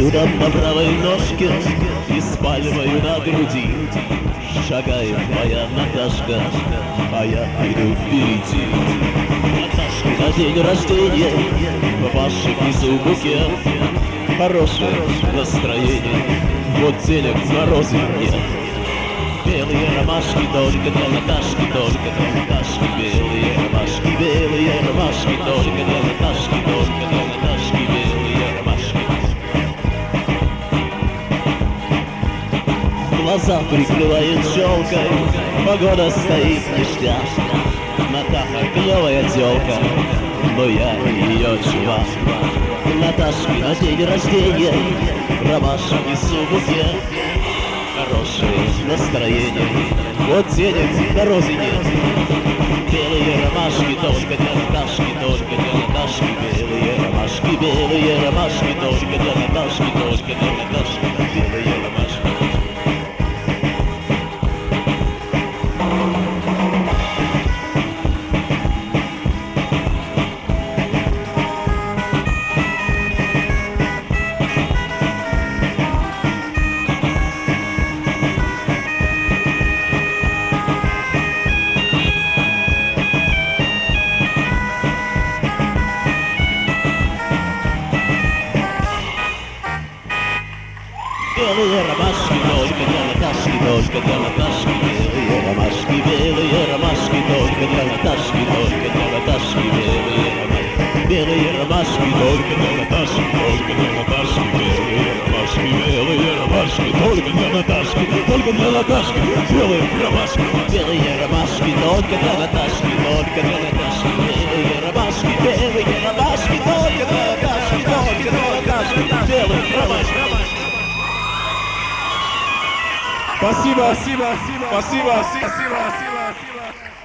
изумрудом на правой ножке и с пальмою на груди. Шагает моя Наташка, а я иду впереди. Наташка, на день рождения ваши внизу букет. Хорошее настроение, вот денег на розы нет. Белые ромашки только для Наташки, только для Наташки. Белые ромашки только для Наташки, только для Наташки. Белые ромашки. Глаза прикрывает челкой, погода стоит ништяк. Натаха клевая тёлка, но я ее чувак. Наташки на день рождения, ромашки несу букет. Хорошее настроение, вот денег на розы нет. Белые ромашки только для Наташки, только для Наташки. Белые ромашки только для Наташки, только для Наташки. Белые ромашки. Белые ромашки только для Наташки, только для Наташки. Белые ромашки только для Наташки, только для Наташки. Белые ромашки только для Наташки, только для Наташки. Белые ромашки только для Наташки, только для Наташки. Белые ромашки только для Наташки, только для Наташки. Белые ромашки только для Наташки, только для Наташки. Белые ромашки. Спасибо, спасибо, спасибо, спасибо, спасибо.